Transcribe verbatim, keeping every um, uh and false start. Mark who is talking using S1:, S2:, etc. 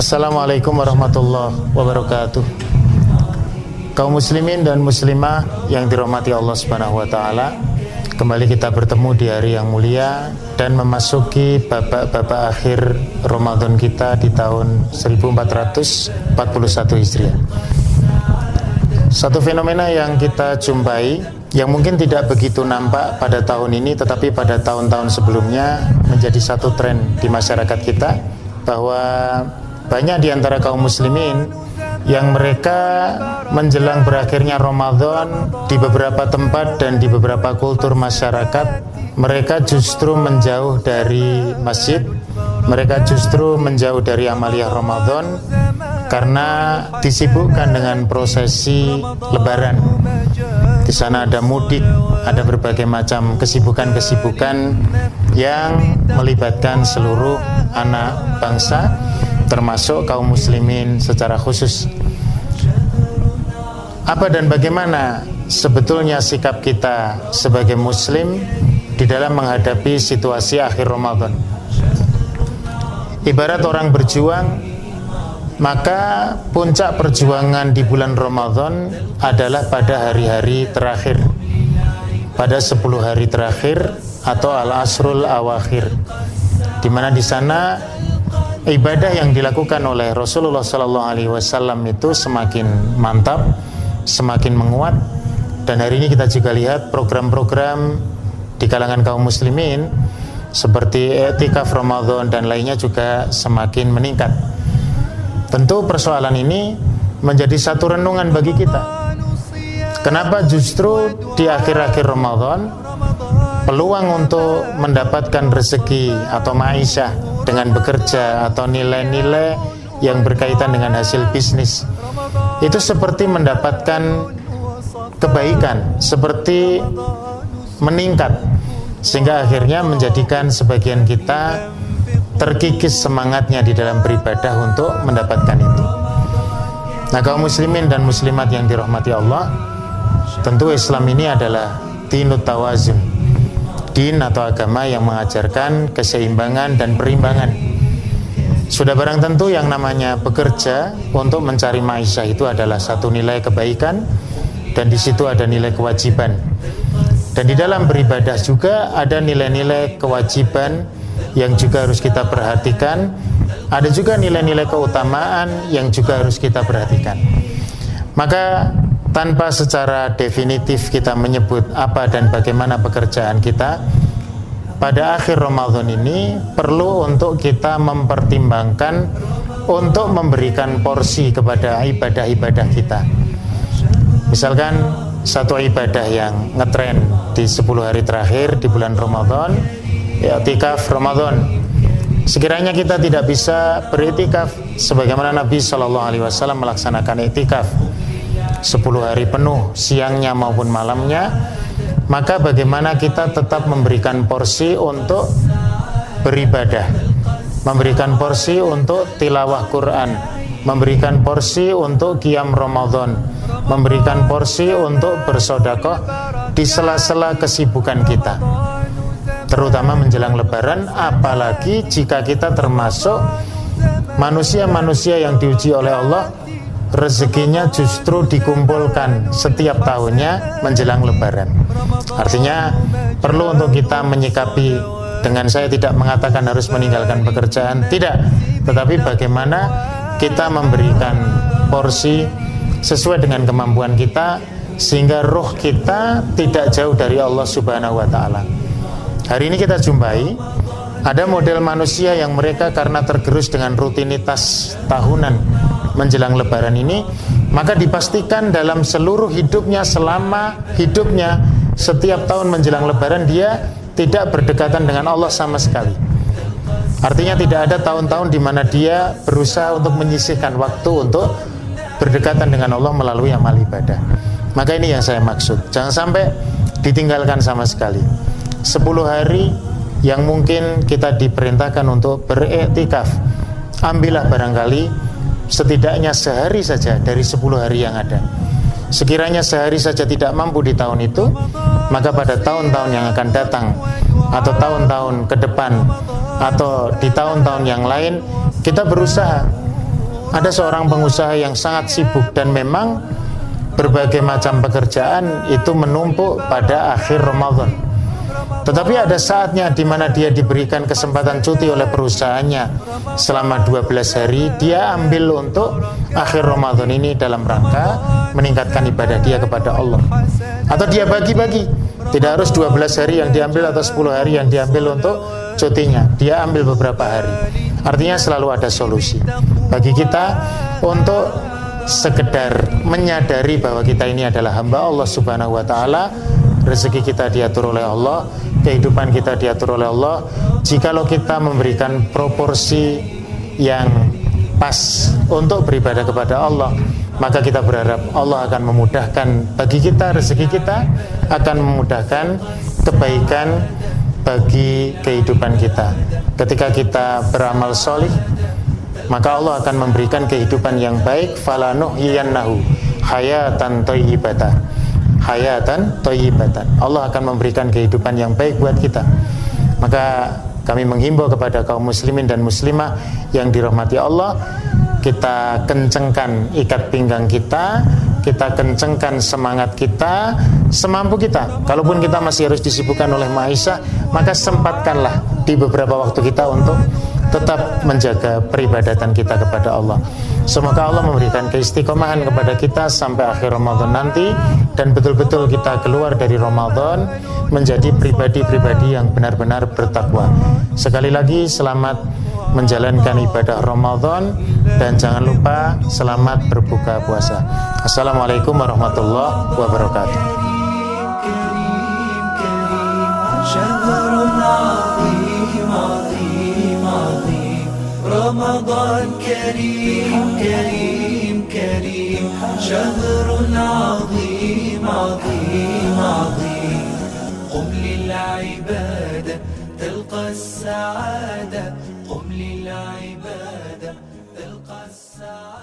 S1: Assalamualaikum warahmatullahi wabarakatuh. Kaum muslimin dan muslimah yang dirahmati Allah Subhanahu wa taala, kembali kita bertemu di hari yang mulia dan memasuki babak-babak akhir Ramadan kita di tahun seribu empat ratus empat puluh satu Hijriah. Satu fenomena yang kita jumpai yang mungkin tidak begitu nampak pada tahun ini, tetapi pada tahun-tahun sebelumnya menjadi satu tren di masyarakat kita, bahwa banyak di antara kaum muslimin yang mereka menjelang berakhirnya Ramadan di beberapa tempat dan di beberapa kultur masyarakat, mereka justru menjauh dari masjid, mereka justru menjauh dari amaliyah Ramadan karena disibukkan dengan prosesi lebaran. Di sana ada mudik, ada berbagai macam kesibukan-kesibukan yang melibatkan seluruh anak bangsa, termasuk kaum muslimin secara khusus. Apa dan bagaimana sebetulnya sikap kita sebagai muslim di dalam menghadapi situasi akhir Ramadan? Ibarat orang berjuang, maka puncak perjuangan di bulan Ramadan adalah pada hari-hari terakhir, pada sepuluh hari terakhir atau al-asrul awakhir, di mana di sana ibadah yang dilakukan oleh Rasulullah Sallallahu Alaihi Wasallam itu semakin mantap, semakin menguat. Dan hari ini kita juga lihat program-program di kalangan kaum muslimin seperti i'tikaf Ramadan dan lainnya juga semakin meningkat. Tentu persoalan ini menjadi satu renungan bagi kita. Kenapa justru di akhir-akhir Ramadan peluang untuk mendapatkan rezeki atau ma'isyah dengan bekerja atau nilai-nilai yang berkaitan dengan hasil bisnis itu seperti mendapatkan kebaikan, seperti meningkat, sehingga akhirnya menjadikan sebagian kita terkikis semangatnya di dalam beribadah untuk mendapatkan itu. Nah, kaum muslimin dan muslimat yang dirahmati Allah, tentu Islam ini adalah dinut tawazun, din atau agama yang mengajarkan keseimbangan dan perimbangan. Sudah barang tentu yang namanya bekerja untuk mencari ma'isyah itu adalah satu nilai kebaikan, dan di situ ada nilai kewajiban. Dan di dalam beribadah juga ada nilai-nilai kewajiban yang juga harus kita perhatikan. Ada juga nilai-nilai keutamaan yang juga harus kita perhatikan. Maka tanpa secara definitif kita menyebut apa dan bagaimana pekerjaan kita, pada akhir Ramadan ini perlu untuk kita mempertimbangkan untuk memberikan porsi kepada ibadah-ibadah kita. Misalkan satu ibadah yang ngetren di sepuluh hari terakhir di bulan Ramadan, i'tikaf Ramadan. Sekiranya kita tidak bisa beriktikaf sebagaimana Nabi Shallallahu Alaihi Wasallam melaksanakan iktikaf sepuluh hari penuh, siangnya maupun malamnya, maka bagaimana kita tetap memberikan porsi untuk beribadah, memberikan porsi untuk tilawah Quran, memberikan porsi untuk qiyam Ramadan, memberikan porsi untuk bersedekah di sela-sela kesibukan kita, terutama menjelang lebaran, apalagi jika kita termasuk manusia-manusia yang diuji oleh Allah, rezekinya justru dikumpulkan setiap tahunnya menjelang lebaran. Artinya perlu untuk kita menyikapi, dengan saya tidak mengatakan harus meninggalkan pekerjaan, tidak, tetapi bagaimana kita memberikan porsi sesuai dengan kemampuan kita, sehingga ruh kita tidak jauh dari Allah Subhanahu wa taala. Hari ini kita jumpai ada model manusia yang mereka karena tergerus dengan rutinitas tahunan menjelang lebaran ini, maka dipastikan dalam seluruh hidupnya, selama hidupnya, setiap tahun menjelang lebaran dia tidak berdekatan dengan Allah sama sekali. Artinya tidak ada tahun-tahun di mana dia berusaha untuk menyisihkan waktu untuk berdekatan dengan Allah melalui amal ibadah. Maka ini yang saya maksud, jangan sampai ditinggalkan sama sekali. Sepuluh hari yang mungkin kita diperintahkan untuk beriktikaf, ambillah barangkali setidaknya sehari saja dari sepuluh hari yang ada. Sekiranya sehari saja tidak mampu di tahun itu, maka pada tahun-tahun yang akan datang atau tahun-tahun ke depan atau di tahun-tahun yang lain, kita berusaha Ada seorang pengusaha yang sangat sibuk dan memang berbagai macam pekerjaan itu menumpuk pada akhir Ramadan. Tetapi ada saatnya di mana dia diberikan kesempatan cuti oleh perusahaannya selama dua belas hari, dia ambil untuk akhir Ramadan ini dalam rangka meningkatkan ibadah dia kepada Allah. Atau dia bagi-bagi, tidak harus dua belas hari yang diambil atau sepuluh hari yang diambil untuk cutinya, dia ambil beberapa hari. Artinya selalu ada solusi bagi kita untuk sekedar menyadari bahwa kita ini adalah hamba Allah Subhanahu wa taala. Rezeki kita diatur oleh Allah, kehidupan kita diatur oleh Allah. Jikalau kita memberikan proporsi yang pas untuk beribadah kepada Allah, maka kita berharap Allah akan memudahkan bagi kita, rezeki kita akan memudahkan kebaikan bagi kehidupan kita. Ketika kita beramal solih, maka Allah akan memberikan kehidupan yang baik. Falanuhyiyannahu hayatan thayyibatan, hayatan thayyibatan. Allah akan memberikan kehidupan yang baik buat kita. Maka kami menghimbau kepada kaum muslimin dan muslimah yang dirahmati Allah, kita kencengkan ikat pinggang kita, kita kencengkan semangat kita semampu kita. Kalaupun kita masih harus disibukkan oleh maisha, maka sempatkanlah di beberapa waktu kita untuk tetap menjaga peribadatan kita kepada Allah. Semoga Allah memberikan keistiqomahan kepada kita sampai akhir Ramadan nanti, dan betul-betul kita keluar dari Ramadan menjadi pribadi-pribadi yang benar-benar bertakwa. Sekali lagi selamat menjalankan ibadah Ramadan, dan jangan lupa selamat berbuka puasa. Assalamualaikum warahmatullahi wabarakatuh.
S2: رمضان كريم كريم كريم شهر عظيم عظيم عظيم قم للعبادة تلقى السعادة قم للعبادة تلقى السعادة.